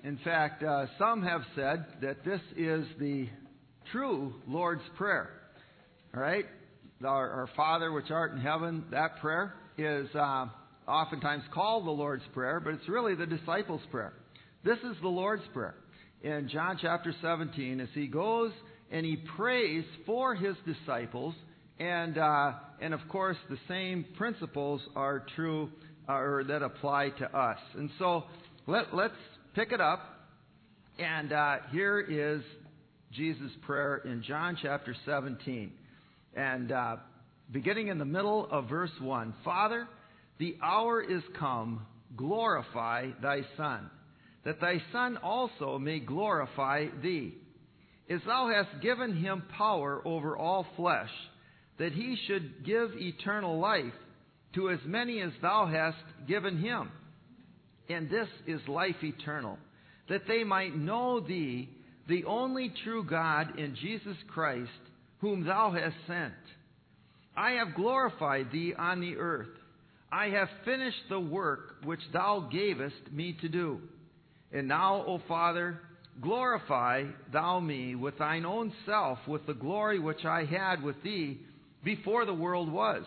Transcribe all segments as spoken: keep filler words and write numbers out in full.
In fact, uh, some have said that this is the true Lord's Prayer. All right? Our, our Father which art in heaven, that prayer is uh, oftentimes called the Lord's Prayer, but it's really the disciples' prayer. This is the Lord's Prayer. In John chapter seventeen, as he goes and he prays for his disciples, and uh, and of course the same principles are true uh, or that apply to us. And so let, let's pick it up. And uh, here is Jesus' prayer in John chapter seventeen. And uh, beginning in the middle of verse one, Father, the hour is come, glorify thy Son, that thy Son also may glorify thee, as thou hast given him power over all flesh, that he should give eternal life to as many as thou hast given him. And this is life eternal, that they might know thee, the only true God, in Jesus Christ, whom thou hast sent. I have glorified thee on the earth. I have finished the work which thou gavest me to do. And now, O Father, glorify thou me with thine own self, with the glory which I had with thee before the world was.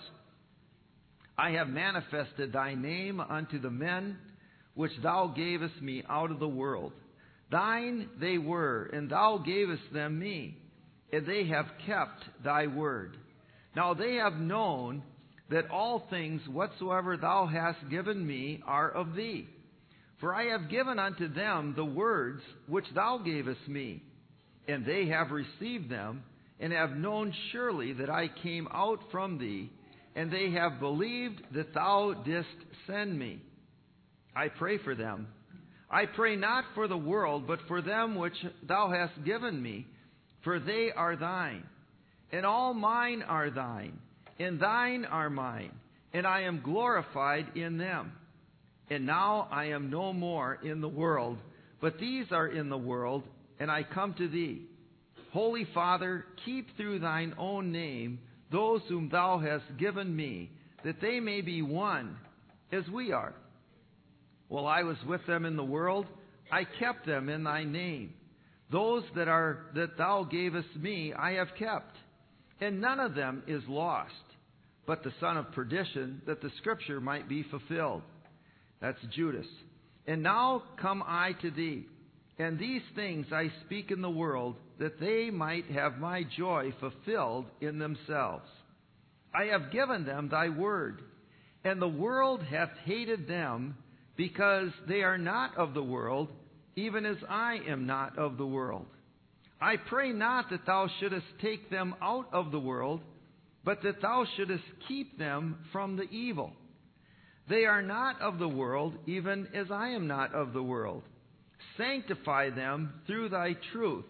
I have manifested thy name unto the men which thou gavest me out of the world. Thine they were, and thou gavest them me, and they have kept thy word. Now they have known that all things whatsoever thou hast given me are of thee. For I have given unto them the words which thou gavest me, and they have received them, and have known surely that I came out from thee, and they have believed that thou didst send me. I pray for them. I pray not for the world, but for them which thou hast given me, for they are thine. And all mine are thine, and thine are mine, and I am glorified in them. And now I am no more in the world, but these are in the world, and I come to thee. Holy Father, keep through thine own name those whom thou hast given me, that they may be one, as we are. While I was with them in the world, I kept them in thy name. Those that are that thou gavest me I have kept, and none of them is lost, but the son of perdition, that the scripture might be fulfilled. That's Judas. And now come I to thee, and these things I speak in the world, that they might have my joy fulfilled in themselves. I have given them thy word, and the world hath hated them, because they are not of the world, even as I am not of the world. I pray not that thou shouldest take them out of the world, but that thou shouldest keep them from the evil. They are not of the world, even as I am not of the world. Sanctify them through thy truth.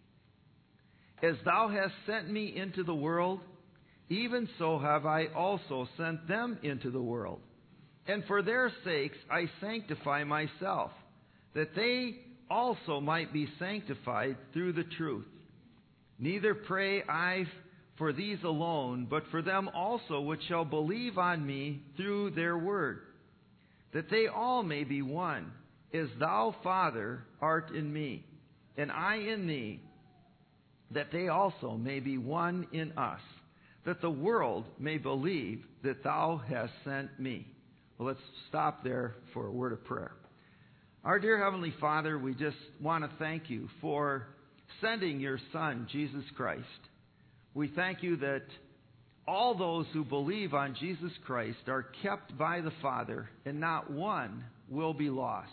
As thou hast sent me into the world, even so have I also sent them into the world. And for their sakes I sanctify myself, that they also might be sanctified through the truth. Neither pray I for these alone, but for them also which shall believe on me through their word, that they all may be one, as thou, Father, art in me, and I in thee, that they also may be one in us, that the world may believe that thou hast sent me. Well, let's stop there for a word of prayer. Our dear Heavenly Father, we just want to thank you for sending your Son, Jesus Christ. We thank you that all those who believe on Jesus Christ are kept by the Father, and not one will be lost.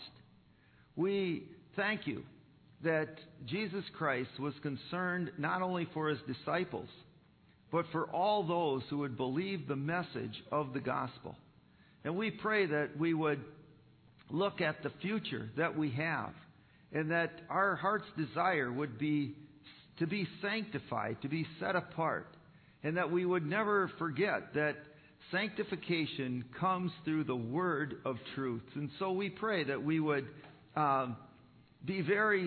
We thank you that Jesus Christ was concerned not only for his disciples, but for all those who would believe the message of the gospel. And we pray that we would look at the future that we have, and that our heart's desire would be to be sanctified, to be set apart, and that we would never forget that sanctification comes through the word of truth. And so we pray that we would um, be very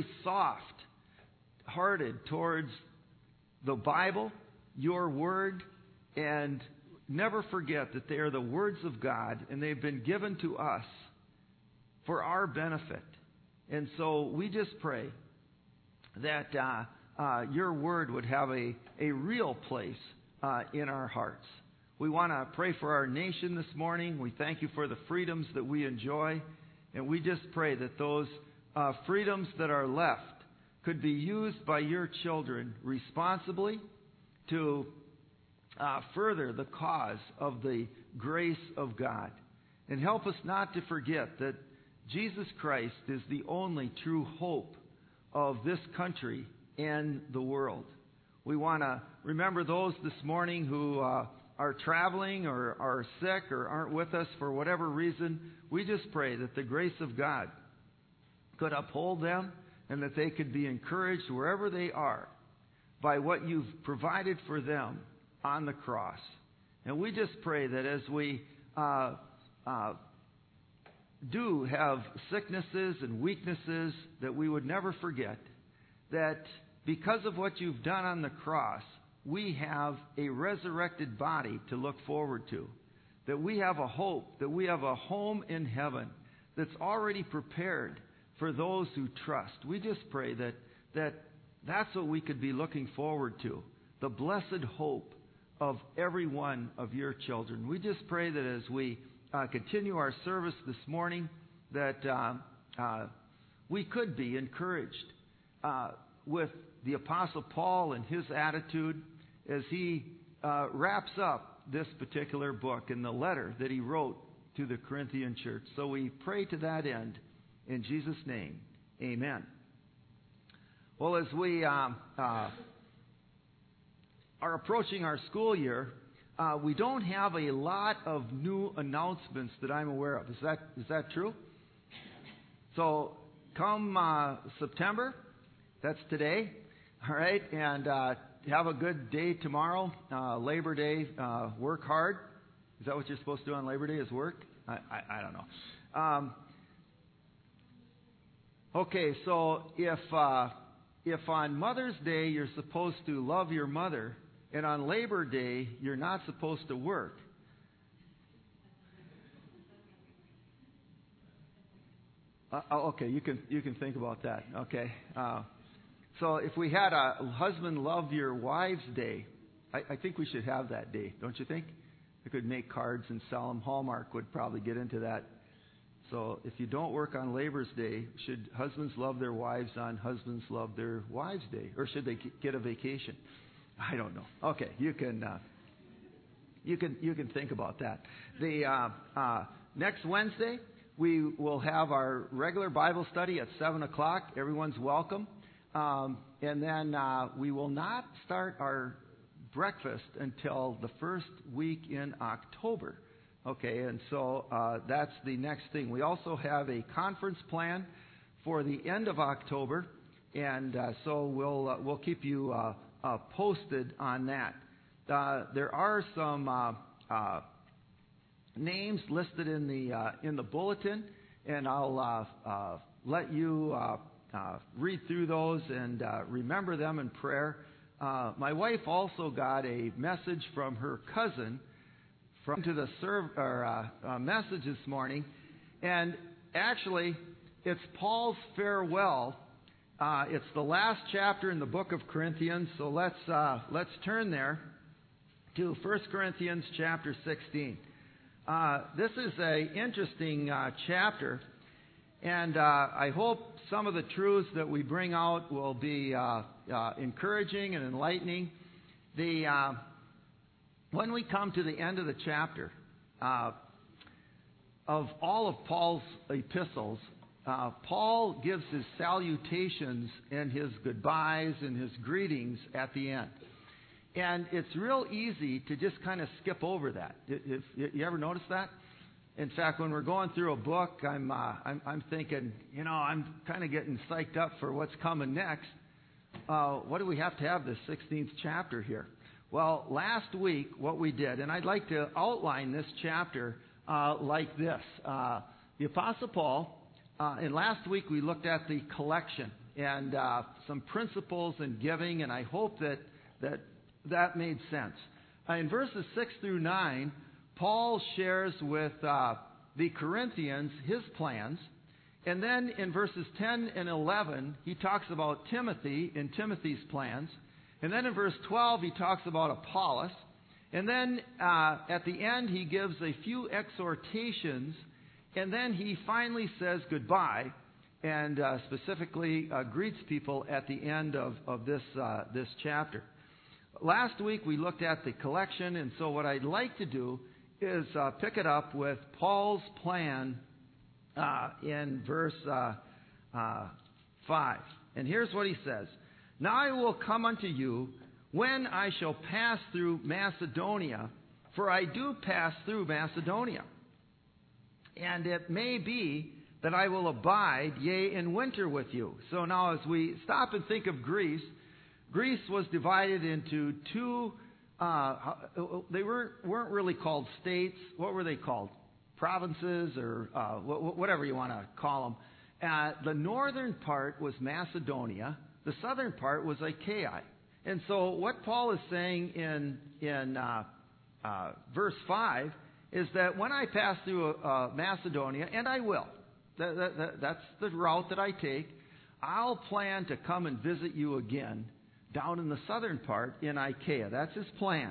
soft-hearted towards the Bible, your word, and never forget that they are the words of God, and they've been given to us for our benefit. And so we just pray that uh, uh, your word would have a, a real place uh, in our hearts. We want to pray for our nation this morning. We thank you for the freedoms that we enjoy. And we just pray that those uh, freedoms that are left could be used by your children responsibly to uh, further the cause of the grace of God. And help us not to forget that Jesus Christ is the only true hope of this country and the world. We want to remember those this morning who uh, are traveling or are sick or aren't with us for whatever reason. We just pray that the grace of God could uphold them and that they could be encouraged wherever they are by what you've provided for them on the cross. And we just pray that as we uh, uh, do have sicknesses and weaknesses, that we would never forget that because of what you've done on the cross, we have a resurrected body to look forward to. That we have a hope, that we have a home in heaven that's already prepared for those who trust. We just pray that, that that's what we could be looking forward to, the blessed hope of every one of your children. We just pray that as we uh, continue our service this morning, that uh, uh, we could be encouraged uh, with the Apostle Paul and his attitude as he uh, wraps up this particular book in the letter that he wrote to the Corinthian church. So we pray to that end in Jesus' name. Amen. Well, as we um, uh, are approaching our school year, uh, we don't have a lot of new announcements that I'm aware of. Is that is that true? So come uh, September, that's today, all right, and uh, have a good day tomorrow, uh, Labor Day. Uh, work hard. Is that what you're supposed to do on Labor Day? Is work? I I, I don't know. Um, okay, so if uh, if on Mother's Day you're supposed to love your mother, and on Labor Day you're not supposed to work, uh, okay, you can you can think about that. Okay. Uh, So if we had a husband love your wives day, I, I think we should have that day, don't you think? We could make cards and sell them. Hallmark would probably get into that. So if you don't work on Labor's Day, should husbands love their wives on Husbands Love Their Wives Day? Or should they get a vacation? I don't know. Okay, you can uh, you can you can think about that. The uh, uh, next Wednesday we will have our regular Bible study at seven o'clock. Everyone's welcome. Um, and then uh, we will not start our breakfast until the first week in October. Okay, and so uh, that's the next thing. We also have a conference plan for the end of October, and uh, so we'll uh, we'll keep you uh, uh, posted on that. Uh, there are some uh, uh, names listed in the uh, in the bulletin, and I'll uh, uh, let you. Uh, Uh, read through those and uh, remember them in prayer. Uh, my wife also got a message from her cousin from to the serve, or, uh, uh, message this morning, and actually it's Paul's farewell. Uh, it's the last chapter in the book of Corinthians, so let's uh, let's turn there to First Corinthians chapter sixteen. Uh, this is an interesting uh, chapter. And uh, I hope some of the truths that we bring out will be uh, uh, encouraging and enlightening. The uh, when we come to the end of the chapter, uh, of all of Paul's epistles, uh, Paul gives his salutations and his goodbyes and his greetings at the end. And it's real easy to just kind of skip over that. If, if, you ever notice that? In fact, when we're going through a book, I'm uh, I'm, I'm thinking, you know, I'm kind of getting psyched up for what's coming next. Uh, what do we have to have this sixteenth chapter here? Well, last week what we did, and I'd like to outline this chapter uh, like this. Uh, the Apostle Paul, uh, and last week we looked at the collection and uh, some principles in giving, and I hope that that that made sense. Uh, in verses six through nine, Paul shares with uh, the Corinthians his plans, And then in verses ten and eleven, he talks about Timothy and Timothy's plans. And then in verse twelve, he talks about Apollos. And then uh, at the end, he gives a few exhortations. And then he finally says goodbye and uh, specifically uh, greets people at the end of, of this, uh, this chapter. Last week, we looked at the collection. And so what I'd like to do is uh, pick it up with Paul's plan uh, in verse uh, uh, five. And here's what he says. Now I will come unto you when I shall pass through Macedonia, for I do pass through Macedonia. And it may be that I will abide, yea, in winter with you. So now as we stop and think of Greece, Greece was divided into two, uh, they weren't, weren't really called states. What were they called? Provinces or uh, whatever you want to call them. Uh, the northern part was Macedonia. The southern part was Achaia. And so what Paul is saying in, in uh, uh, verse five is that when I pass through uh, Macedonia, and I will, that, that, that, that's the route that I take, I'll plan to come and visit you again down in the southern part in Achaia. That's his plan.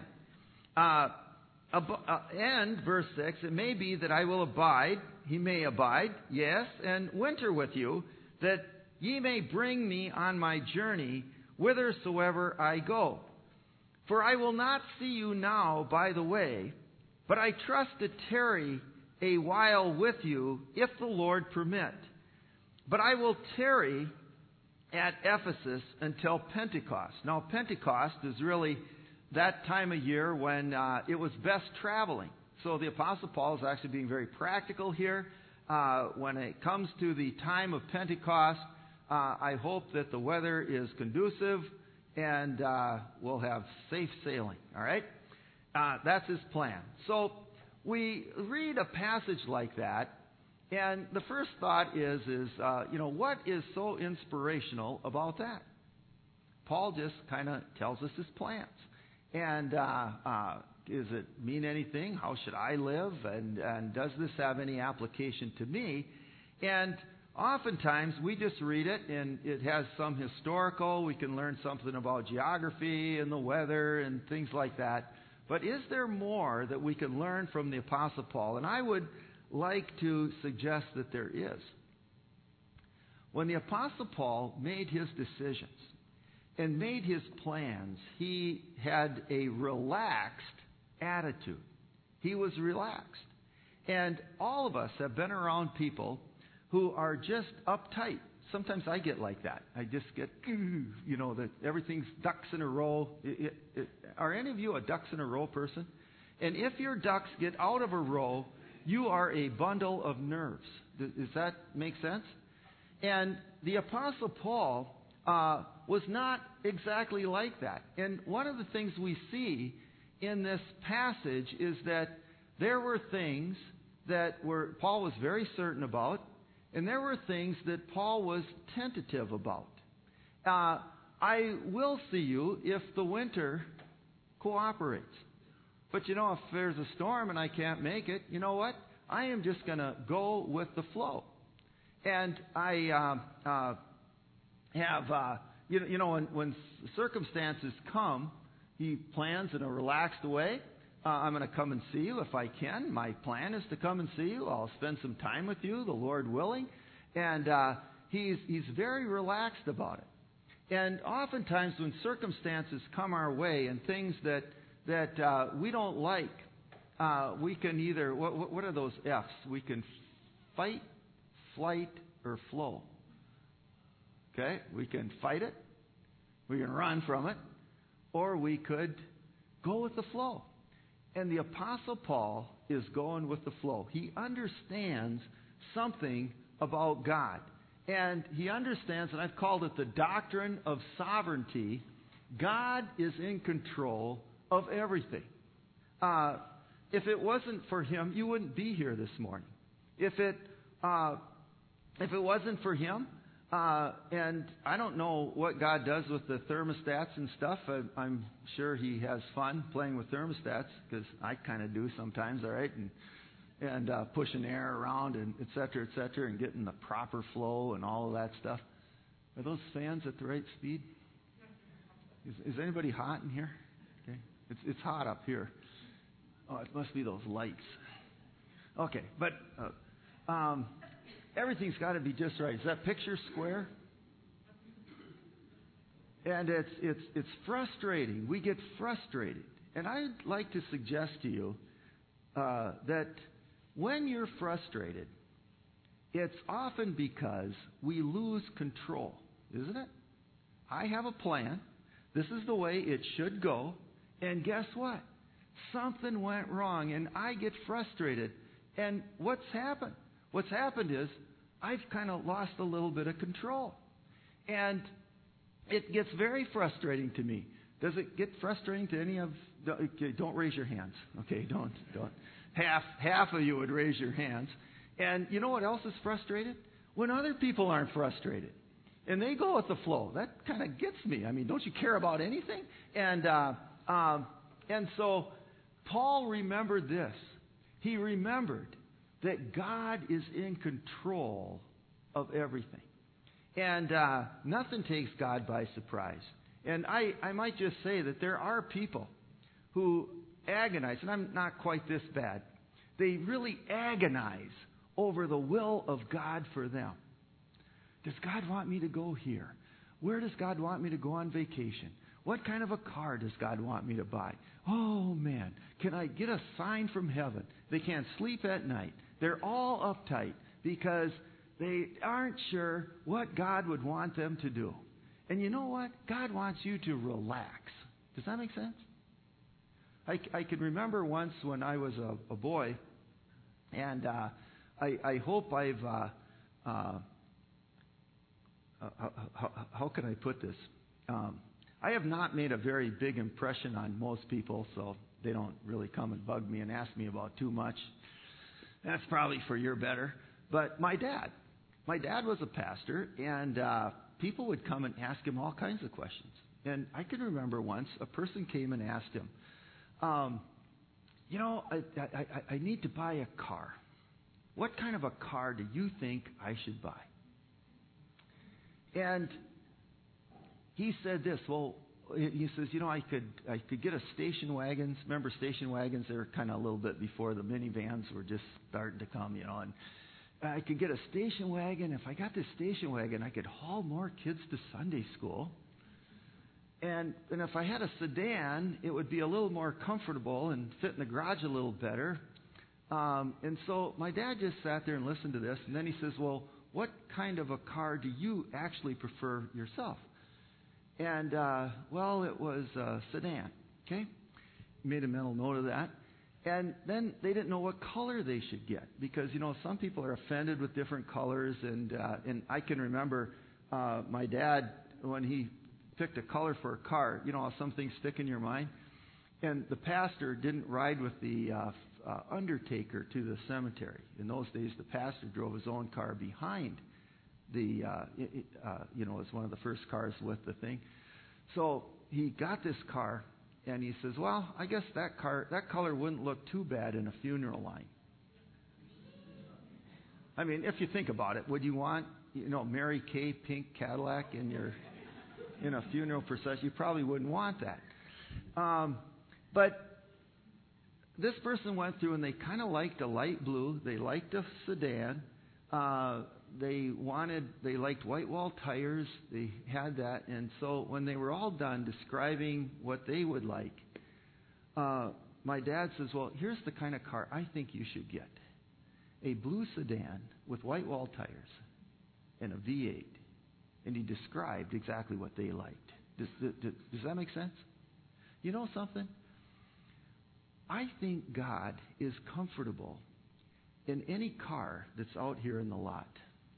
Uh, ab- uh, and verse six, it may be that I will abide, he may abide, yes, and winter with you, that ye may bring me on my journey whithersoever I go. For I will not see you now by the way, but I trust to tarry a while with you, if the Lord permit. But I will tarry at Ephesus until Pentecost. Now, Pentecost is really that time of year when uh, it was best traveling. So the Apostle Paul is actually being very practical here. Uh, when it comes to the time of Pentecost, Uh, I hope that the weather is conducive and uh, we'll have safe sailing. All right? Uh, that's his plan. So we read a passage like that, and the first thought is, is uh, you know, what is so inspirational about that? Paul just kind of tells us his plans. And uh, uh, does it mean anything? How should I live? And, and does this have any application to me? And oftentimes, we just read it, and it has some historical. We can learn something about geography and the weather and things like that. But is there more that we can learn from the Apostle Paul? And I would like to suggest that there is. When the Apostle Paul made his decisions and made his plans, he had a relaxed attitude. He was relaxed. And all of us have been around people who are just uptight. Sometimes I get like that. I just get, you know, that everything's ducks in a row. It, it, it, are any of you a ducks in a row person? And if your ducks get out of a row, you are a bundle of nerves. Does, does that make sense? And the Apostle Paul uh, was not exactly like that. And one of the things we see in this passage is that there were things that were Paul was very certain about, and there were things that Paul was tentative about. Uh, I will see you if the winter cooperates. But you know, if there's a storm and I can't make it, you know what? I am just going to go with the flow. And I uh, uh, have, uh, you know, you know when, when circumstances come, he plans in a relaxed way. Uh, I'm going to come and see you if I can. My plan is to come and see you. I'll spend some time with you, the Lord willing. And uh, he's, he's very relaxed about it. And oftentimes when circumstances come our way and things that, that uh, we don't like, uh, we can either, what, what are those F's? We can fight, flight, or flow. Okay? We can fight it. We can run from it. Or we could go with the flow. And the Apostle Paul is going with the flow. He understands something about God. And he understands, and I've called it the doctrine of sovereignty. God is in control of everything. Uh, if it wasn't for him, you wouldn't be here this morning. If it, uh, if it wasn't for him, Uh, and I don't know what God does with the thermostats and stuff. I, I'm sure he has fun playing with thermostats, because I kind of do sometimes, all right? And and uh, pushing air around and et cetera, et cetera, and getting the proper flow and all of that stuff. Are those fans at the right speed? Is, is anybody hot in here? Okay, it's it's hot up here. Oh, it must be those lights. Okay, but uh, um, everything's got to be just right. Is that picture square? And it's it's it's frustrating. We get frustrated, and I'd like to suggest to you uh, that when you're frustrated, it's often because we lose control, isn't it? I have a plan. This is the way it should go. And guess what? Something went wrong, and I get frustrated. And what's happened? What's happened is I've kind of lost a little bit of control. And it gets very frustrating to me. Does it get frustrating to any of... Okay, don't raise your hands. Okay, don't. don't. Half, half of you would raise your hands. And you know what else is frustrated? When other people aren't frustrated. And they go with the flow. That kind of gets me. I mean, don't you care about anything? And uh, um, and so Paul remembered this. He remembered that God is in control of everything. And uh, nothing takes God by surprise. And I, I might just say that there are people who agonize, and I'm not quite this bad. They really agonize over the will of God for them. Does God want me to go here? Where does God want me to go on vacation? What kind of a car does God want me to buy? Oh, man, can I get a sign from heaven? They can't sleep at night. They're all uptight because they aren't sure what God would want them to do. And you know what? God wants you to relax. Does that make sense? I, I can remember once when I was a, a boy, and uh, I, I hope I've... Uh, uh, Uh, how, how, how can I put this? Um, I have not made a very big impression on most people, so they don't really come and bug me and ask me about too much. That's probably for your better. But my dad, my dad was a pastor, and uh, people would come and ask him all kinds of questions. And I can remember once a person came and asked him, um, you know, I, I, I, I need to buy a car. What kind of a car do you think I should buy? And he said this, well, he says, you know, I could I could get a station wagons. Remember station wagons? They were kind of a little bit before the minivans were just starting to come, you know. And I could get a station wagon. If I got this station wagon, I could haul more kids to Sunday school. And, and if I had a sedan, it would be a little more comfortable and fit in the garage a little better. Um, and so my dad just sat there and listened to this. And then he says, well, what kind of a car do you actually prefer yourself? And, uh, well, it was a sedan, okay? Made a mental note of that. And then they didn't know what color they should get because, you know, some people are offended with different colors. And, uh, and I can remember uh, my dad, when he picked a color for a car, you know how some things stick in your mind? And the pastor didn't ride with the uh, uh, undertaker to the cemetery. In those days, the pastor drove his own car behind the, uh, it, uh, you know, it was one of the first cars with the thing. So he got this car, and he says, well, I guess that car, that color wouldn't look too bad in a funeral line. I mean, if you think about it, would you want, you know, Mary Kay pink Cadillac in your, in a funeral procession? You probably wouldn't want that. Um, but this person went through and they kind of liked a light blue. They liked a sedan. Uh, they wanted, they liked white wall tires. They had that. And so when they were all done describing what they would like, uh, my dad says, well, here's the kind of car I think you should get. A blue sedan with white wall tires and a V eight. And he described exactly what they liked. Does, does, does that make sense? You know something? I think God is comfortable in any car that's out here in the lot.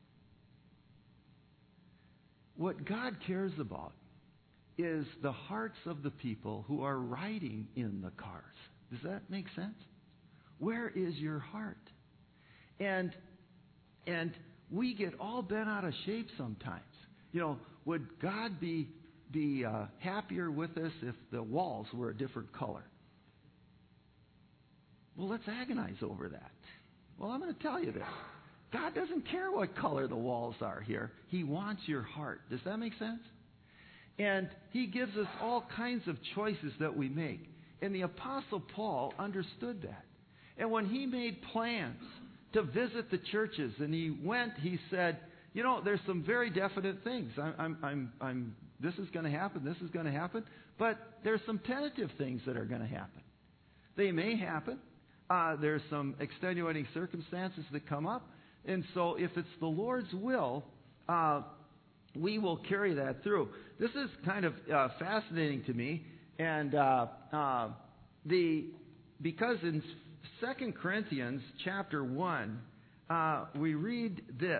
What God cares about is the hearts of the people who are riding in the cars. Does that make sense? Where is your heart? And and we get all bent out of shape sometimes. You know, would God be be uh, happier with us if the walls were a different color? Well, let's agonize over that. Well, I'm going to tell you this. God doesn't care what color the walls are here. He wants your heart. Does that make sense? And He gives us all kinds of choices that we make. And the Apostle Paul understood that. And when he made plans to visit the churches and he went, he said, you know, there's some very definite things. I'm, I'm, I'm, I'm this is going to happen, this is going to happen. But there's some tentative things that are going to happen. They may happen. Uh, there's some extenuating circumstances that come up. And so if it's the Lord's will, uh, we will carry that through. This is kind of uh, fascinating to me. And uh, uh, the because in Second Corinthians chapter one, uh, we read this.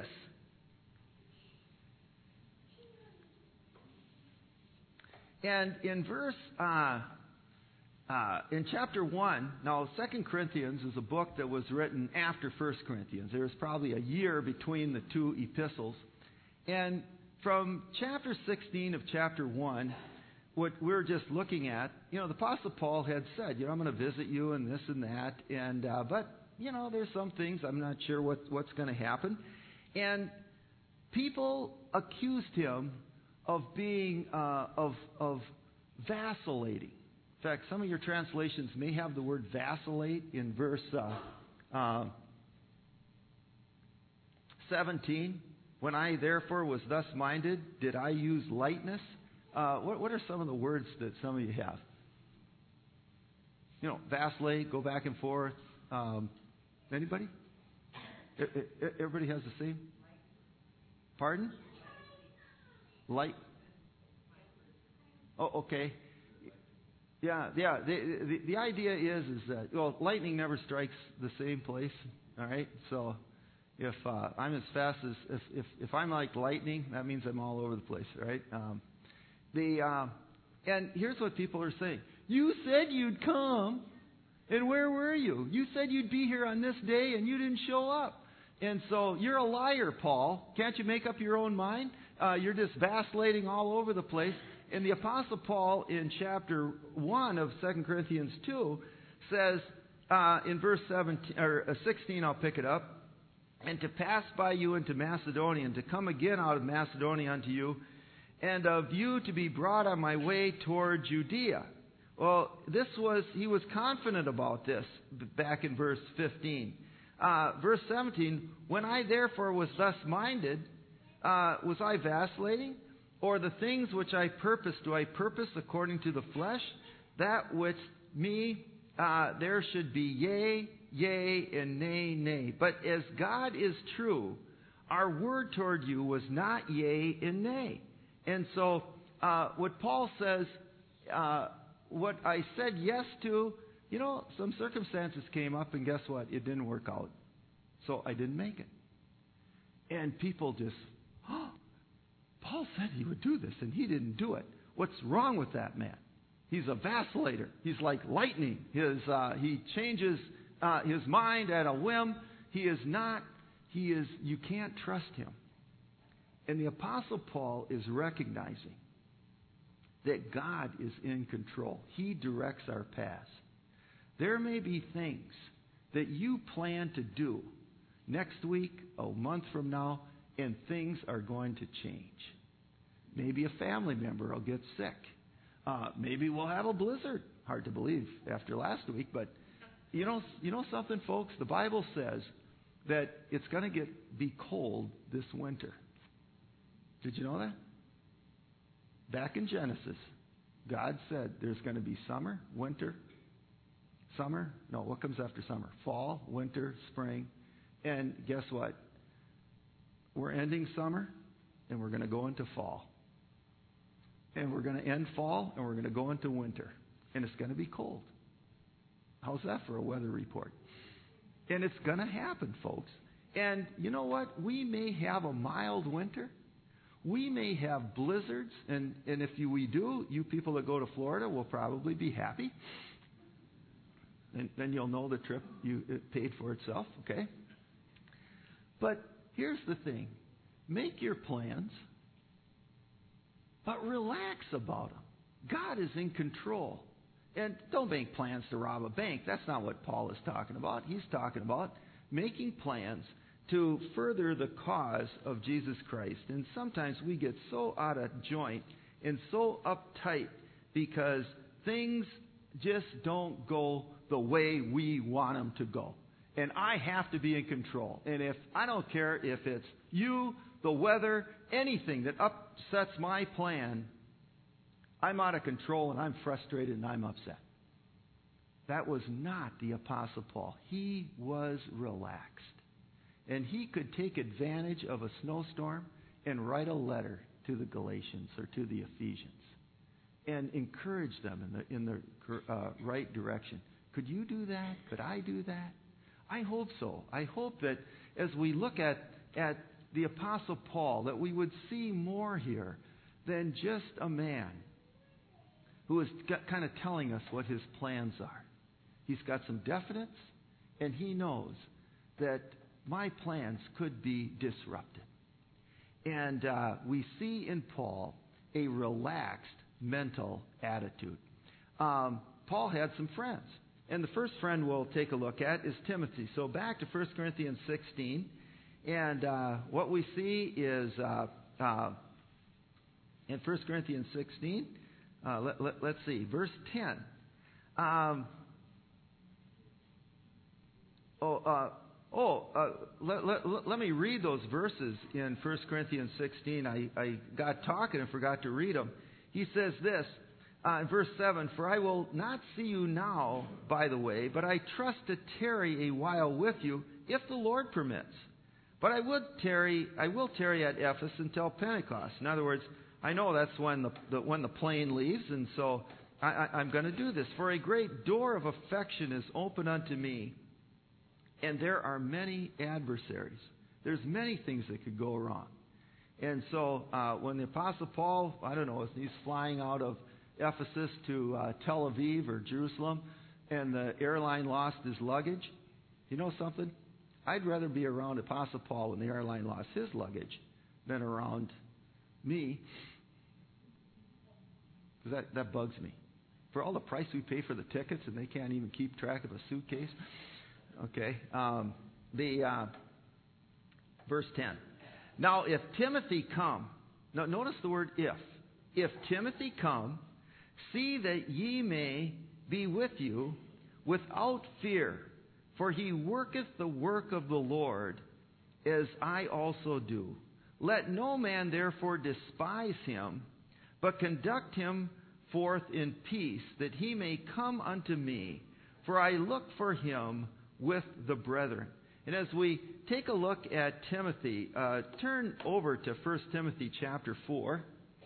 And in verse, uh, uh, in chapter one, now Second Corinthians is a book that was written after First Corinthians. There was probably a year between the two epistles. And from chapter sixteen of chapter one, what we're just looking at, you know, the Apostle Paul had said, you know, I'm going to visit you and this and that. And uh, but, you know, there's some things I'm not sure what, what's going to happen. And people accused him of being, uh, of, of vacillating. In fact, some of your translations may have the word vacillate in verse uh, uh, seventeen. When I therefore was thus minded, did I use lightness? Uh, what, what are some of the words that some of you have? You know, vacillate, go back and forth. Um, anybody? Everybody has the same? Pardon? Light. Oh, okay. Yeah, yeah. The, the, the idea is is that, well, lightning never strikes the same place. All right, so if uh, I'm as fast as if, if if I'm like lightning, that means I'm all over the place, right? Um, the uh, and here's what people are saying: you said you'd come, and where were you? You said you'd be here on this day, and you didn't show up. And so you're a liar, Paul. Can't you make up your own mind? Uh, you're just vacillating all over the place. And the Apostle Paul in chapter one of Second Corinthians two says uh, in verse seventeen or sixteen, I'll pick it up, and to pass by you into Macedonia, and to come again out of Macedonia unto you, and of you to be brought on my way toward Judea. Well, this was he was confident about this back in verse fifteen. Uh, verse seventeen, when I therefore was thus minded, uh, was I vacillating? Or the things which I purpose, do I purpose according to the flesh? That which me, uh, there should be yea, yea, and nay, nay. But as God is true, our word toward you was not yea and nay. And so uh, what Paul says, uh, what I said yes to, you know, some circumstances came up, and guess what? It didn't work out. So I didn't make it. And people just, oh, Paul said he would do this, and he didn't do it. What's wrong with that man? He's a vacillator. He's like lightning. His uh, he changes uh, his mind at a whim. He is not. He is. You can't trust him. And the Apostle Paul is recognizing that God is in control. He directs our paths. There may be things that you plan to do next week, a month from now, and things are going to change. Maybe a family member will get sick. Uh, maybe we'll have a blizzard. Hard to believe after last week, but you know, you know something, folks? The Bible says that it's going to get be cold this winter. Did you know that? Back in Genesis, God said there's going to be summer, winter, summer. No, what comes after summer? Fall, winter, spring, and guess what? We're ending summer, and we're going to go into fall. And we're going to end fall, and we're going to go into winter. And it's going to be cold. How's that for a weather report? And it's going to happen, folks. And you know what? We may have a mild winter. We may have blizzards. And, and if you, we do, you people that go to Florida will probably be happy. And then you'll know the trip you it paid for itself, okay? But here's the thing. Make your plans, but relax about them. God is in control. And don't make plans to rob a bank. That's not what Paul is talking about. He's talking about making plans to further the cause of Jesus Christ. And sometimes we get so out of joint and so uptight because things just don't go the way we want them to go. And I have to be in control. And if I don't care if it's you, the weather, anything that upsets my plan, I'm out of control and I'm frustrated and I'm upset. That was not the Apostle Paul. He was relaxed. And he could take advantage of a snowstorm and write a letter to the Galatians or to the Ephesians and encourage them in the, in the uh, right direction. Could you do that? Could I do that? I hope so. I hope that as we look at, at the Apostle Paul, that we would see more here than just a man who is kind of telling us what his plans are. He's got some definites, and he knows that my plans could be disrupted. And uh, we see in Paul a relaxed mental attitude. Um, Paul had some friends. And the first friend we'll take a look at is Timothy. So back to First Corinthians sixteen. And uh, what we see is uh, uh, in First Corinthians sixteen, uh, let, let, let's see, verse ten. Um, oh, uh, oh uh, let, let, let me read those verses in First Corinthians sixteen. I, I got talking and forgot to read them. He says this. Uh, in verse seven, for I will not see you now, by the way, but I trust to tarry a while with you, if the Lord permits. But I would tarry, I will tarry at Ephesus until Pentecost. In other words, I know that's when the, the when the plane leaves, and so I, I, I'm going to do this. For a great door of affection is open unto me, and there are many adversaries. There's many things that could go wrong. And so uh, when the Apostle Paul, I don't know, he's flying out of Ephesus to uh, Tel Aviv or Jerusalem, and the airline lost his luggage. You know something? I'd rather be around Apostle Paul when the airline lost his luggage than around me, because that, that bugs me. For all the price we pay for the tickets, and they can't even keep track of a suitcase. Okay. Um, the uh, verse ten. Now, if Timothy come, now notice the word if. If Timothy come, see that ye may be with you without fear, for he worketh the work of the Lord, as I also do. Let no man therefore despise him, but conduct him forth in peace, that he may come unto me, for I look for him with the brethren. And as we take a look at Timothy, uh, turn over to First Timothy chapter four.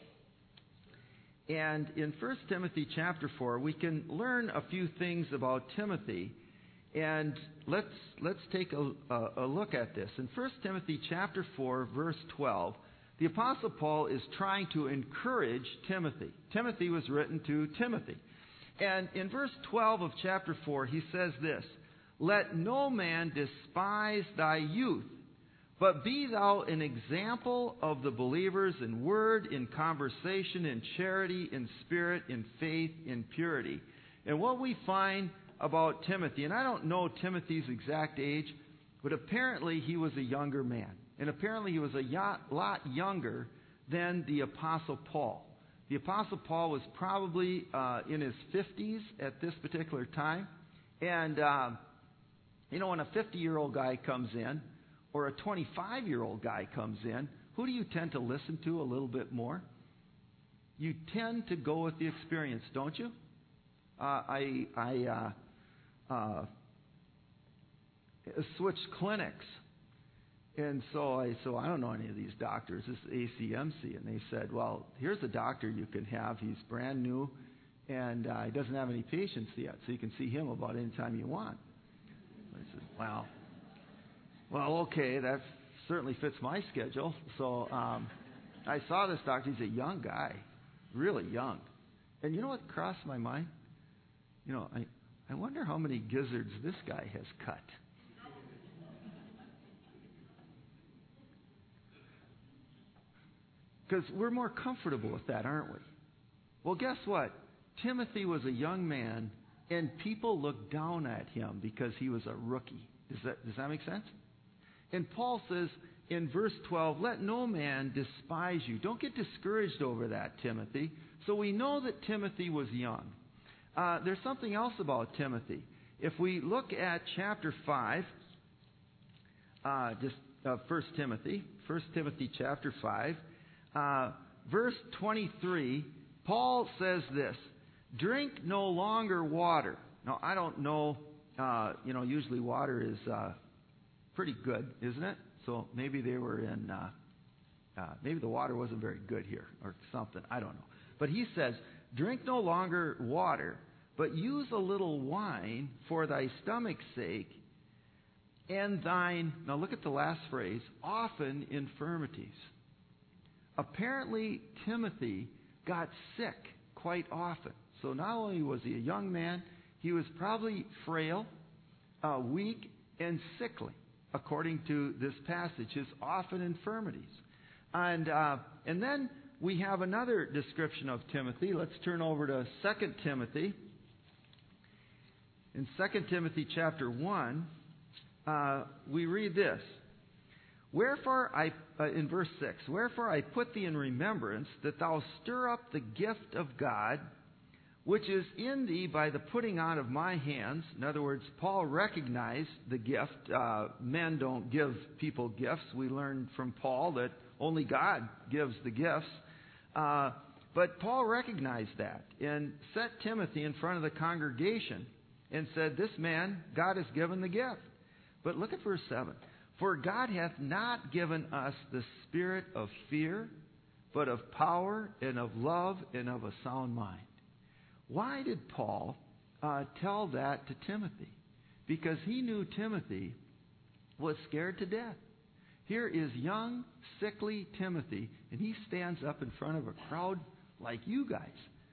And in First Timothy chapter four, we can learn a few things about Timothy. And let's let's take a, a, a look at this. In First Timothy chapter four, verse twelve, the Apostle Paul is trying to encourage Timothy. Timothy was written to Timothy. And in verse twelve of chapter four, he says this, let no man despise thy youth, but be thou an example of the believers in word, in conversation, in charity, in spirit, in faith, in purity. And what we find about Timothy, and I don't know Timothy's exact age, but apparently he was a younger man. And apparently he was a lot younger than the Apostle Paul. The Apostle Paul was probably uh, in his fifties at this particular time. And, uh, you know, when a fifty-year-old guy comes in, or a twenty-five-year-old guy comes in, who do you tend to listen to a little bit more? You tend to go with the experience, don't you? Uh, I I uh, uh, switched clinics, and so I so I don't know any of these doctors. This is A C M C, and they said, well, here's a doctor you can have. He's brand new, and uh, he doesn't have any patients yet, so you can see him about any time you want. I said, wow. Well, okay, that certainly fits my schedule. So um, I saw this doctor. He's a young guy, really young. And you know what crossed my mind? You know, I, I wonder how many gizzards this guy has cut. Because we're more comfortable with that, aren't we? Well, guess what? Timothy was a young man, and people looked down at him because he was a rookie. Does that, does that make sense? And Paul says in verse twelve, let no man despise you. Don't get discouraged over that, Timothy. So we know that Timothy was young. Uh, there's something else about Timothy. If we look at chapter five, uh, just uh, First Timothy, First Timothy chapter five, uh, verse twenty-three, Paul says this, drink no longer water. Now, I don't know, uh, you know, usually water is uh, pretty good, isn't it? So maybe they were in, uh, uh, maybe the water wasn't very good here or something. I don't know. But he says, drink no longer water, but use a little wine for thy stomach's sake and thine, now look at the last phrase, often infirmities. Apparently, Timothy got sick quite often. So not only was he a young man, he was probably frail, uh, weak, and sickly, according to this passage, his often infirmities. And uh, and then we have another description of Timothy. Let's turn over to Second Timothy. In Second Timothy chapter one, uh, we read this. Wherefore I, uh, in verse six, wherefore I put thee in remembrance that thou stir up the gift of God, which is in thee by the putting on of my hands. In other words, Paul recognized the gift. Uh, men don't give people gifts. We learned from Paul that only God gives the gifts. Uh, but Paul recognized that and set Timothy in front of the congregation and said, this man, God has given the gift. But look at verse seven. For God hath not given us the spirit of fear, but of power and of love and of a sound mind. Why did Paul uh, tell that to Timothy? Because he knew Timothy was scared to death. Here is young, sickly Timothy, and he stands up in front of a crowd like you guys.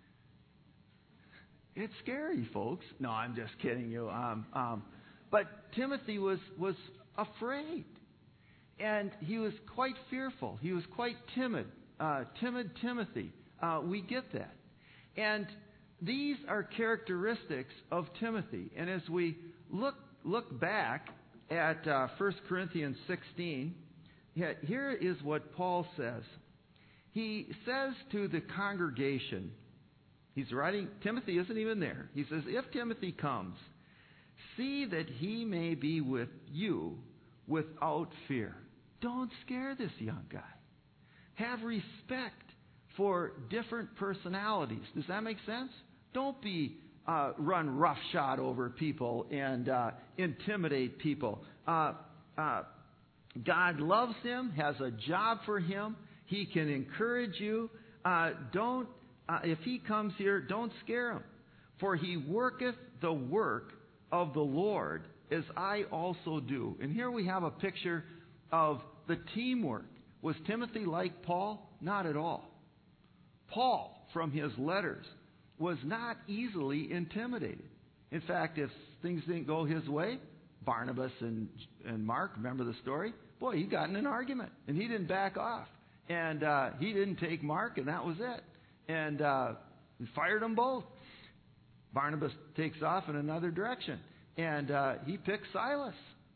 It's scary, folks. No, I'm just kidding you. Um, um, but Timothy was, was afraid, and he was quite fearful. He was quite timid. Uh, timid Timothy. Uh, we get that. And these are characteristics of Timothy. And as we look look back at uh, First Corinthians sixteen, here is what Paul says. He says to the congregation, he's writing, Timothy isn't even there. He says, if Timothy comes, see that he may be with you without fear. Don't scare this young guy. Have respect for different personalities. Does that make sense? Don't be uh, run roughshod over people and uh, intimidate people. Uh, uh, God loves him, has a job for him. He can encourage you. Uh, don't, uh, if he comes here, don't scare him. For he worketh the work of the Lord, as I also do. And here we have a picture of the teamwork. Was Timothy like Paul? Not at all. Paul, from his letters, was not easily intimidated. In fact, if things didn't go his way, Barnabas and, and Mark, remember the story? Boy, he got in an argument, and he didn't back off. And uh, he didn't take Mark, and that was it. And uh, he fired them both. Barnabas takes off in another direction, and uh, he picks Silas.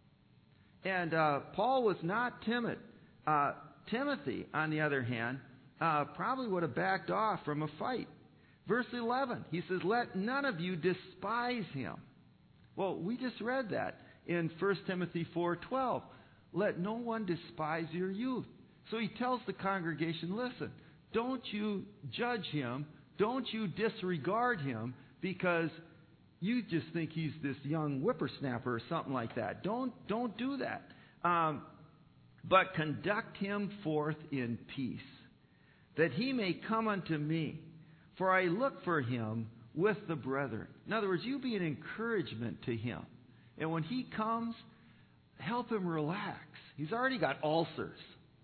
And uh, Paul was not timid. Uh, Timothy, on the other hand, uh, probably would have backed off from a fight. Verse eleven, he says, let none of you despise him. Well, we just read that in First Timothy four twelve. Let no one despise your youth. So he tells the congregation, listen, don't you judge him, don't you disregard him, because you just think he's this young whippersnapper or something like that. Don't, don't do that. Um, but conduct him forth in peace, that he may come unto me, for I look for him with the brethren. In other words, you be an encouragement to him. And when he comes, help him relax. He's already got ulcers.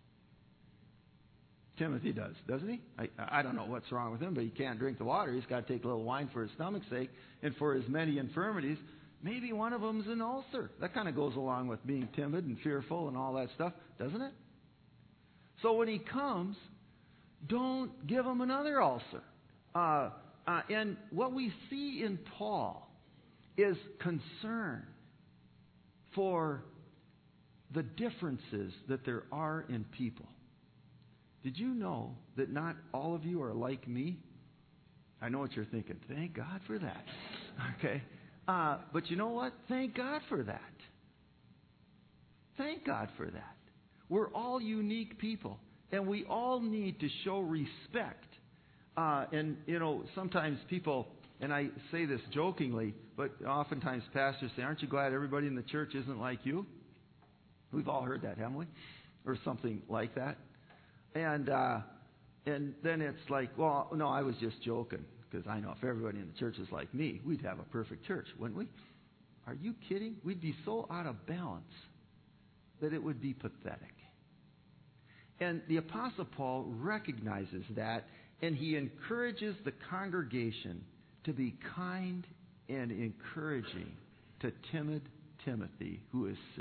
Timothy does, doesn't he? I, I don't know what's wrong with him, but he can't drink the water. He's got to take a little wine for his stomach's sake and for his many infirmities. Maybe one of them's an ulcer. That kind of goes along with being timid and fearful and all that stuff, doesn't it? So when he comes, don't give him another ulcer. Uh, uh, and what we see in Paul is concern for the differences that there are in people. Did you know that not all of you are like me? I know what you're thinking. Thank God for that. Okay. Uh, but you know what? Thank God for that. Thank God for that. We're all unique people, and we all need to show respect. Uh, and, you know, sometimes people, and I say this jokingly, but oftentimes pastors say, aren't you glad everybody in the church isn't like you? We've all heard that, haven't we? Or something like that. And uh, and then it's like, well, no, I was just joking, because I know if everybody in the church is like me, we'd have a perfect church, wouldn't we? Are you kidding? We'd be so out of balance that it would be pathetic. And the Apostle Paul recognizes that, and he encourages the congregation to be kind and encouraging to timid Timothy, who is sick.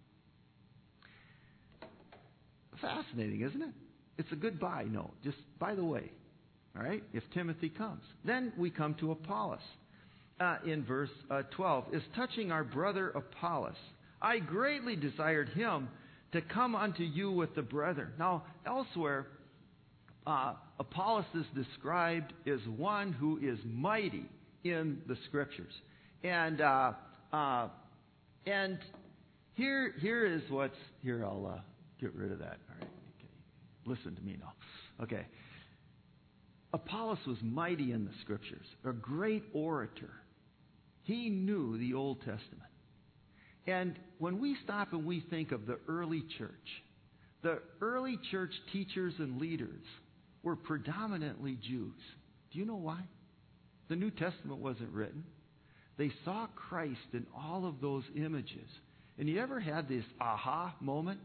Fascinating, isn't it? It's a goodbye note, just by the way, all right, if Timothy comes. Then we come to Apollos uh, in verse uh, twelve. Is touching our brother Apollos. I greatly desired him to come unto you with the brethren. Now, elsewhere, uh, Apollos is described as one who is mighty in the Scriptures. And uh, uh, and here here is what's... Here, I'll uh, get rid of that. All right. Okay. Listen to me now. Okay. Apollos was mighty in the Scriptures, a great orator. He knew the Old Testament. And when we stop and we think of the early church, the early church teachers and leaders were predominantly Jews. Do you know why? The New Testament wasn't written. They saw Christ in all of those images. And you ever had this aha moment?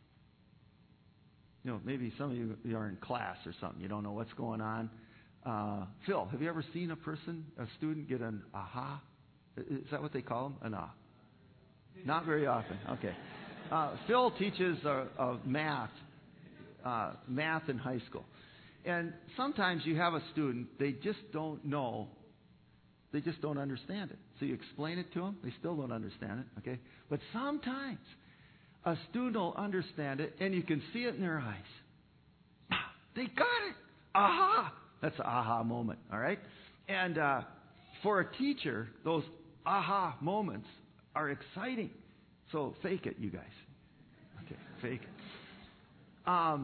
You know, maybe some of you are in class or something. You don't know what's going on. Uh, Phil, have you ever seen a person, a student, get an aha? Is that what they call them? An ah? Not very often. Okay. Uh, Phil teaches uh, uh, math, uh, math in high school. And sometimes you have a student, they just don't know, they just don't understand it. So you explain it to them, they still don't understand it, okay? But sometimes a student will understand it, and you can see it in their eyes. They got it! Aha! That's an aha moment, all right? And uh, for a teacher, those aha moments are exciting. So fake it, you guys. Okay, fake it. Um,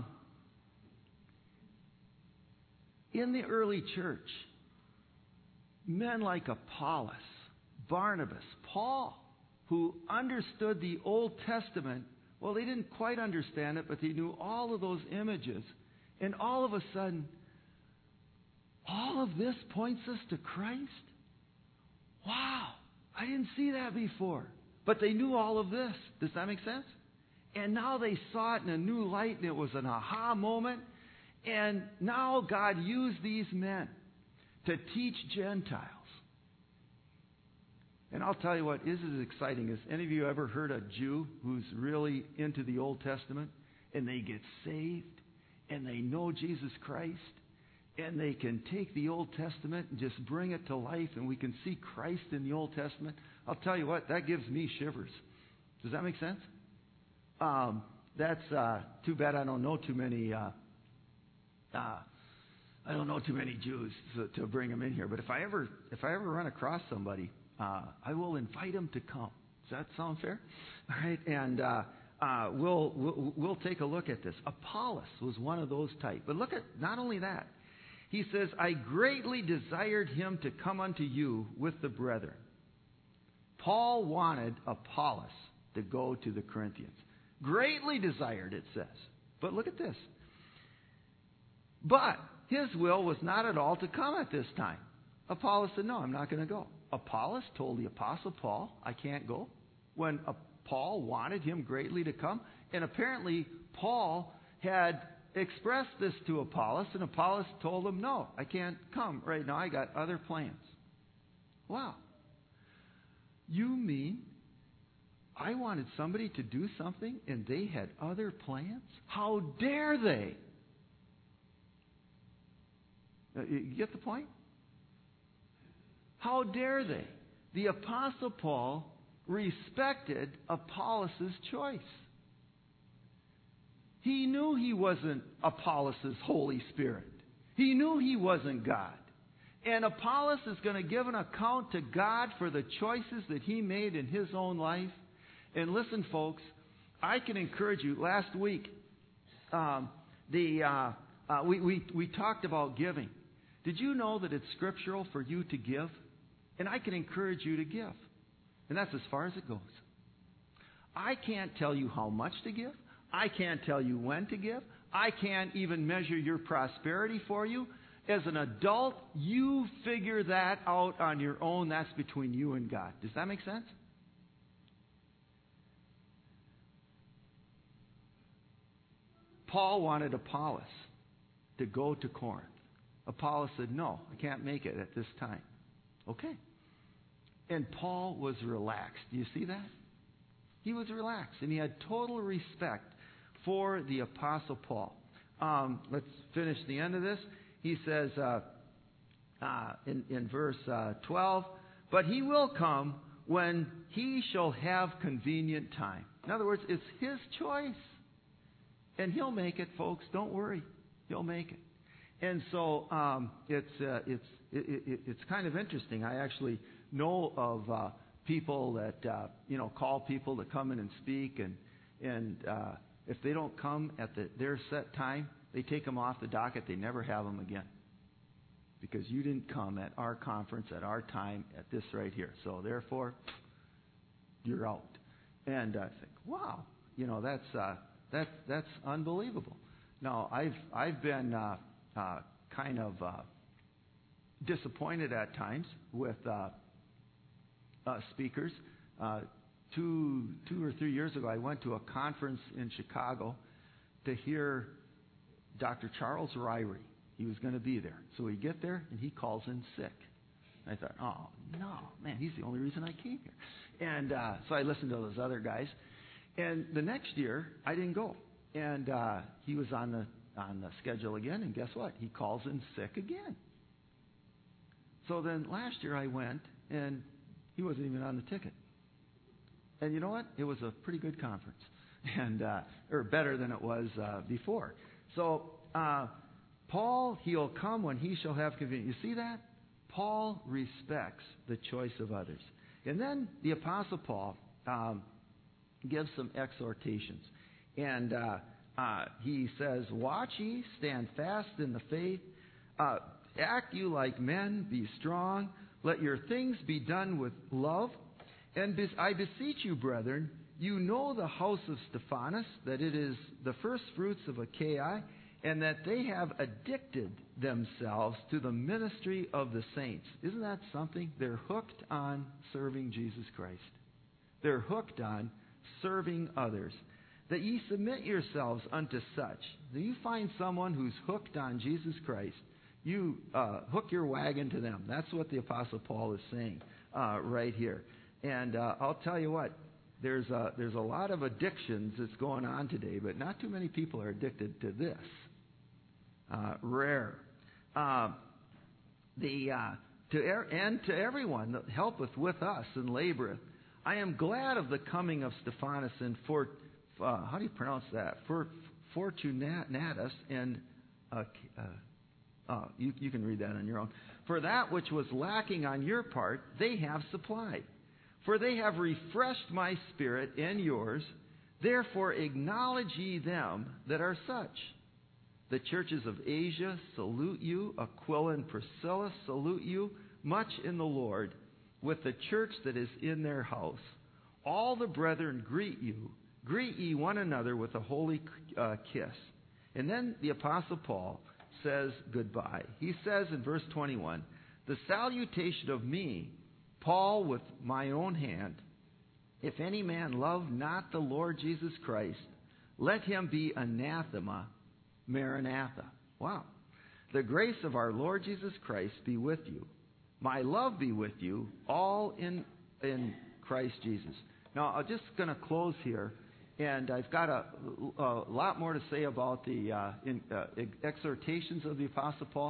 in the early church, men like Apollos, Barnabas, Paul, who understood the Old Testament, well, they didn't quite understand it, but they knew all of those images. And all of a sudden, all of this points us to Christ? Wow, I didn't see that before. But they knew all of this. Does that make sense? And now they saw it in a new light, and it was an aha moment. And now God used these men to teach Gentiles. And I'll tell you what, this is exciting. Has any of you ever heard a Jew who's really into the Old Testament, and they get saved, and they know Jesus Christ, and they can take the Old Testament and just bring it to life, and we can see Christ in the Old Testament? I'll tell you what, that gives me shivers. Does that make sense? Um, that's uh, too bad I don't know too many. Uh, uh, I don't know too many Jews to, to bring them in here. But if I ever, if I ever run across somebody, uh, I will invite them to come. Does that sound fair? All right, and uh, uh, we'll, we'll we'll take a look at this. Apollos was one of those type. But look at not only that. He says, I greatly desired him to come unto you with the brethren. Paul wanted Apollos to go to the Corinthians. Greatly desired, it says. But look at this. But his will was not at all to come at this time. Apollos said, no, I'm not going to go. Apollos told the Apostle Paul, I can't go. When uh, Paul wanted him greatly to come. And apparently Paul had expressed this to Apollos, and Apollos told him, no, I can't come right now. I got other plans. Wow. You mean I wanted somebody to do something and they had other plans? How dare they? You get the point? How dare they? The Apostle Paul respected Apollos' choice. He knew he wasn't Apollos' Holy Spirit. He knew he wasn't God. And Apollos is going to give an account to God for the choices that he made in his own life. And listen, folks, I can encourage you. Last week, um, the uh, uh, we, we, we talked about giving. Did you know that it's scriptural for you to give? And I can encourage you to give. And that's as far as it goes. I can't tell you how much to give. I can't tell you when to give. I can't even measure your prosperity for you. As an adult, you figure that out on your own. That's between you and God. Does that make sense? Paul wanted Apollos to go to Corinth. Apollos said, no, I can't make it at this time. Okay. And Paul was relaxed. Do you see that? He was relaxed, and he had total respect for the Apostle Paul. Um, let's finish the end of this. He says uh, uh, in, in verse uh, twelve, but he will come when he shall have convenient time. In other words, it's his choice. And he'll make it, folks. Don't worry. He'll make it. And so um, it's uh, it's it, it, it's kind of interesting. I actually know of uh, people that uh, you know call people to come in and speak, and and uh, if they don't come at the, their set time, they take them off the docket. They never have them again because you didn't come at our conference at our time at this right here. So therefore, you're out. And I think, wow, you know that's uh, that's that's unbelievable. Now I've I've been uh, uh, kind of uh, disappointed at times with uh, uh, speakers. Uh, two two or three years ago, I went to a conference in Chicago to hear Doctor Charles Ryrie. He was going to be there. So we get there, and he calls in sick. I thought, oh, no, man, he's the only reason I came here. And uh, so I listened to those other guys. And the next year, I didn't go. And uh, he was on the on the schedule again, and guess what? He calls in sick again. So then last year I went, and he wasn't even on the ticket. And you know what? It was a pretty good conference, and uh, or better than it was uh, before. So uh, Paul, he'll come when he shall have convenience. You see that? Paul respects the choice of others. And then the Apostle Paul um, gives some exhortations. And uh, uh, he says, watch ye, stand fast in the faith, uh, act you like men, be strong, let your things be done with love. And I beseech you, brethren, you know the house of Stephanas, that it is the first fruits of Achaia, and that they have addicted themselves to the ministry of the saints. Isn't that something? They're hooked on serving Jesus Christ. They're hooked on serving others. That ye submit yourselves unto such. Do you find someone who's hooked on Jesus Christ, you uh, hook your wagon to them. That's what the Apostle Paul is saying uh, right here. And uh, I'll tell you what, there's a, there's a lot of addictions that's going on today, but not too many people are addicted to this. Uh, rare. Uh, the uh, to er- and to everyone that helpeth with us and laboreth. I am glad of the coming of Stephanas and for uh, how do you pronounce that? For Fortunatus and uh, uh, uh, you, you can read that on your own. For that which was lacking on your part, they have supplied. For they have refreshed my spirit and yours. Therefore acknowledge ye them that are such. The churches of Asia salute you. Aquila and Priscilla salute you. Much in the Lord, with the church that is in their house. All the brethren greet you. Greet ye one another with a holy uh, kiss. And then the Apostle Paul says goodbye. He says in verse twenty-one, the salutation of me, Paul, with my own hand. If any man love not the Lord Jesus Christ, let him be anathema, Maranatha. Wow. The grace of our Lord Jesus Christ be with you. My love be with you, all in in Christ Jesus. Now, I'm just going to close here, and I've got a, a lot more to say about the uh, in, uh, exhortations of the Apostle Paul,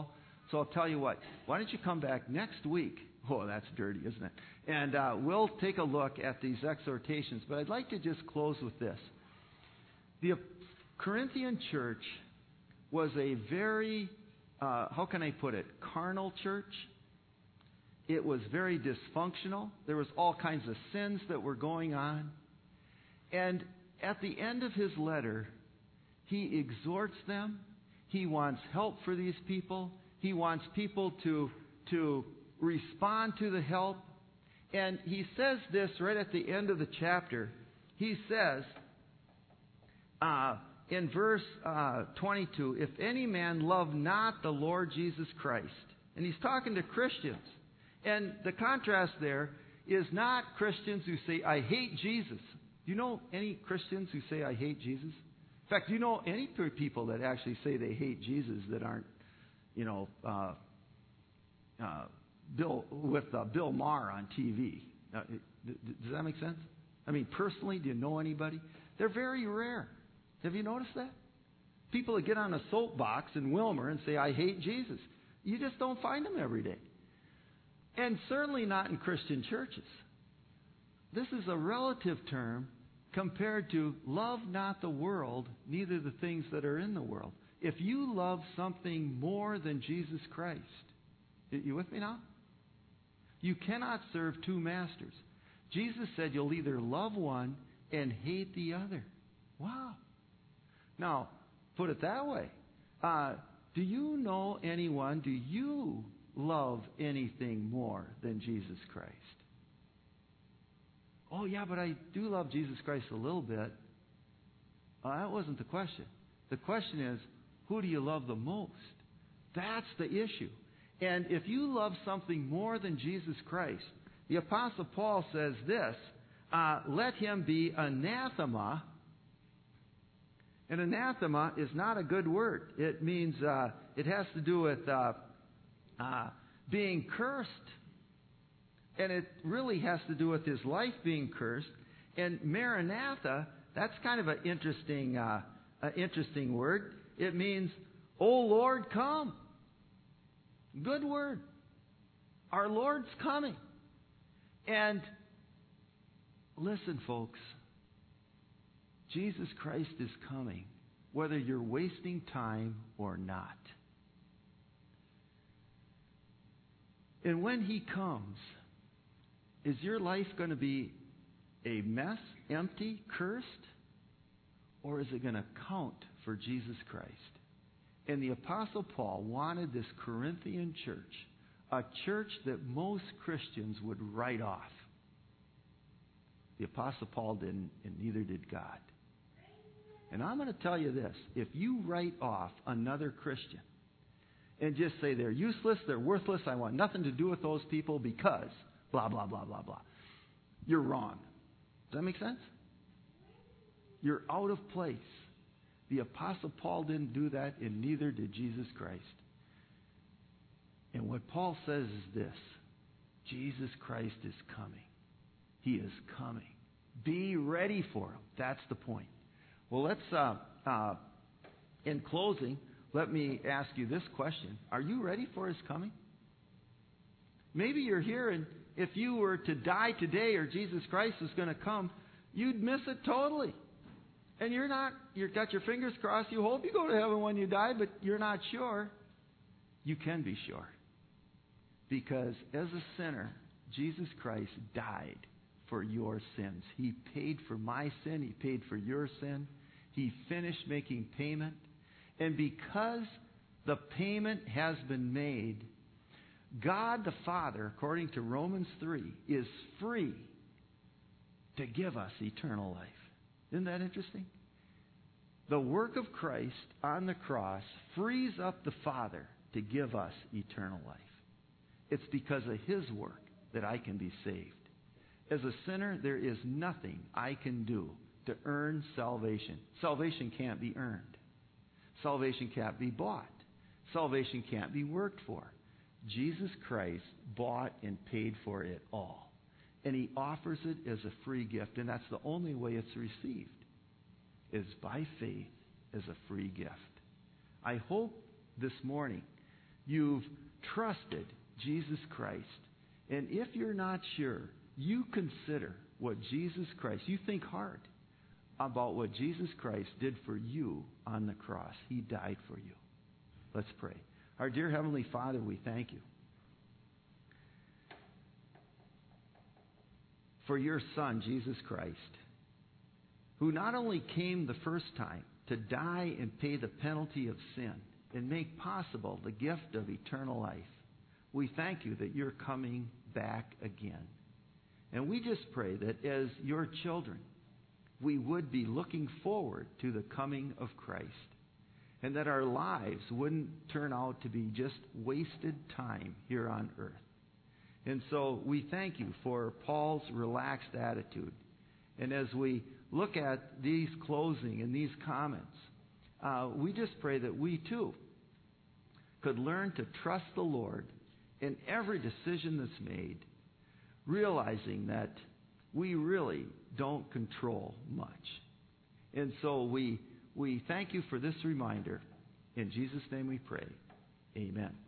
So I'll tell you what. Why don't you come back next week? Oh, that's dirty, isn't it? And uh, we'll take a look at these exhortations. But I'd like to just close with this. The Corinthian church was a very, uh, how can I put it, carnal church. It was very dysfunctional. There was all kinds of sins that were going on. And at the end of his letter, he exhorts them. He wants help for these people. He wants people to, to respond to the help. And he says this right at the end of the chapter. He says, uh, in verse uh, twenty-two, if any man love not the Lord Jesus Christ. And he's talking to Christians. And the contrast there is not Christians who say, I hate Jesus. Do you know any Christians who say, I hate Jesus? In fact, do you know any people that actually say they hate Jesus that aren't, you know, uh, uh, Bill with uh, Bill Maher on T V? Uh, does that make sense? I mean, personally, do you know anybody? They're very rare. Have you noticed that? People that get on a soapbox in Wilmer and say, I hate Jesus. You just don't find them every day. And certainly not in Christian churches. This is a relative term compared to love not the world, neither the things that are in the world. If you love something more than Jesus Christ, you with me now? You cannot serve two masters. Jesus said you'll either love one and hate the other. Wow. Now, put it that way. Uh, do you know anyone, do you love anything more than Jesus Christ? Oh, yeah, but I do love Jesus Christ a little bit. Uh, that wasn't the question. The question is, who do you love the most? That's the issue. And if you love something more than Jesus Christ, the Apostle Paul says this, uh, let him be anathema. And anathema is not a good word. It means, uh, it has to do with uh, uh, being cursed. And it really has to do with his life being cursed. And Maranatha, that's kind of an interesting, uh, an interesting word. It means, "O Lord, come." Good word. Our Lord's coming. And listen, folks, Jesus Christ is coming, whether you're wasting time or not. And when He comes, is your life going to be a mess, empty, cursed? Or is it going to count for Jesus Christ? And the Apostle Paul wanted this Corinthian church, a church that most Christians would write off. The Apostle Paul didn't, and neither did God. And I'm going to tell you this. If you write off another Christian and just say they're useless, they're worthless, I want nothing to do with those people because blah, blah, blah, blah, blah, you're wrong. Does that make sense? You're out of place. The Apostle Paul didn't do that, and neither did Jesus Christ. And what Paul says is this: Jesus Christ is coming. He is coming. Be ready for Him. That's the point. Well, let's, uh, uh, in closing, let me ask you this question. Are you ready for His coming? Maybe you're here, and if you were to die today or Jesus Christ was going to come, you'd miss it totally. And you're not, you've got your fingers crossed. You hope you go to heaven when you die, but you're not sure. You can be sure. Because as a sinner, Jesus Christ died for your sins. He paid for my sin. He paid for your sin. He finished making payment. And because the payment has been made, God the Father, according to Romans three, is free to give us eternal life. Isn't that interesting? The work of Christ on the cross frees up the Father to give us eternal life. It's because of His work that I can be saved. As a sinner, there is nothing I can do to earn salvation. Salvation can't be earned. Salvation can't be bought. Salvation can't be worked for. Jesus Christ bought and paid for it all. And He offers it as a free gift. And that's the only way it's received, is by faith as a free gift. I hope this morning you've trusted Jesus Christ. And if you're not sure, you consider what Jesus Christ, you think hard about what Jesus Christ did for you on the cross. He died for you. Let's pray. Our dear Heavenly Father, we thank you for your Son, Jesus Christ, who not only came the first time to die and pay the penalty of sin and make possible the gift of eternal life. We thank you that you're coming back again. And we just pray that as your children, we would be looking forward to the coming of Christ, and that our lives wouldn't turn out to be just wasted time here on earth. And so we thank you for Paul's relaxed attitude. And as we look at these closing and these comments, uh, we just pray that we too could learn to trust the Lord in every decision that's made, realizing that we really don't control much. And so we we thank you for this reminder. In Jesus' name we pray. Amen.